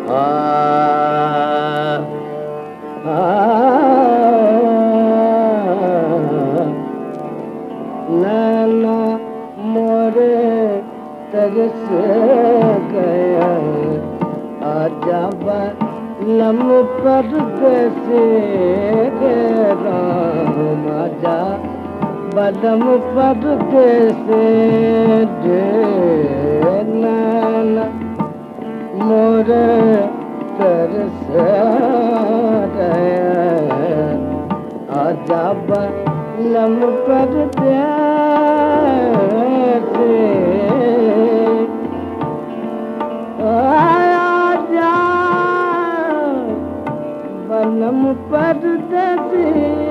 नैना मोरे तरस गया आजा बलम परदेसी राम आजा बलम परदेसी नैना मोरे तरस गया आजा बलम परदेसी आजा बलम परदेसी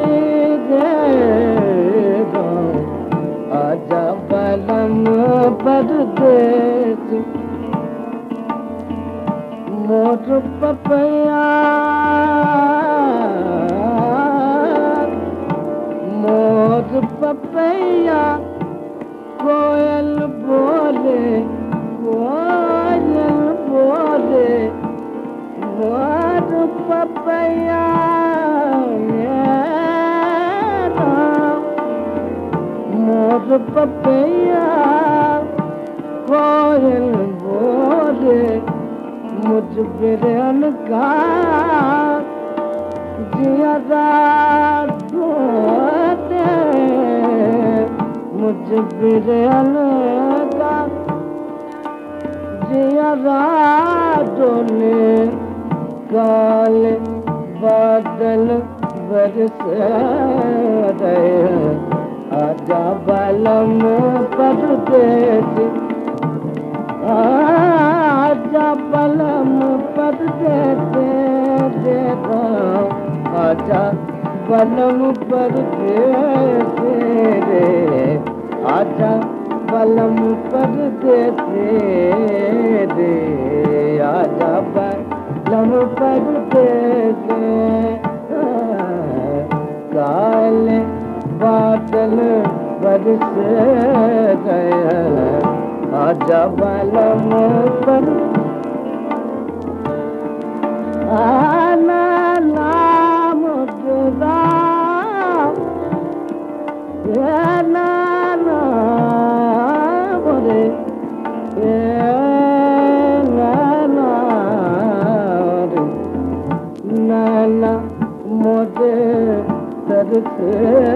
आजा बलम परदेसी मोर पपैया मोर पपैया कोयल बोले कोयल बोले मोर पपैया मोर पपैया कोयल बोले मुझ बिरन का जिया धोते मुझ बिरन का जिया डोले काले बादल बरस रहे आजा बलम परदेसी आजा बलम परदेसी आजा बलम परदेसी रे आजा बलम परदेसी रे आजा बलम परदेसी काले बादल बरस गए आजा बलम पर आना नाम तेरा नाम रे नाना मोरे तरस